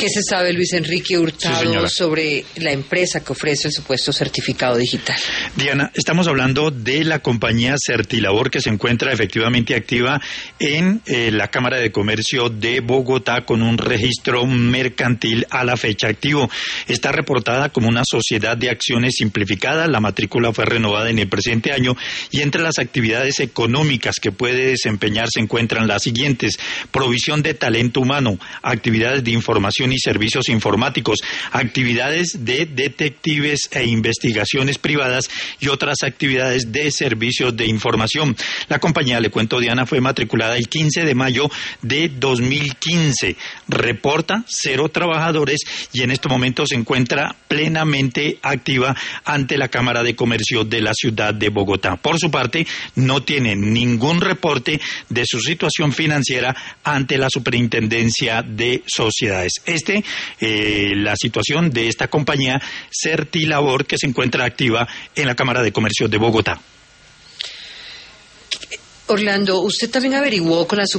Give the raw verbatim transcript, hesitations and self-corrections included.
¿Qué se sabe, Luis Enrique Hurtado, sí, sobre la empresa que ofrece el supuesto certificado digital? Diana, estamos hablando de la compañía Certilabor, que se encuentra efectivamente activa en eh, la Cámara de Comercio de Bogotá con un registro mercantil a la fecha activo. Está reportada como una sociedad de acciones simplificada. La matrícula fue renovada en el presente año y entre las actividades económicas que puede desempeñar se encuentran las siguientes: provisión de talento humano, actividades de información y servicios informáticos, actividades de detectives e investigaciones privadas y otras actividades de servicios de información. La compañía, le cuento, Diana, fue matriculada el quince de mayo de dos mil quince. Reporta cero trabajadores y en este momento se encuentra plenamente activa ante la Cámara de Comercio de la ciudad de Bogotá. Por su parte, no tiene ningún reporte de su situación financiera ante la Superintendencia de Sociedades. Este, eh, la situación de esta compañía Certilabor, que se encuentra activa en la Cámara de Comercio de Bogotá. Orlando, ¿usted también averiguó con la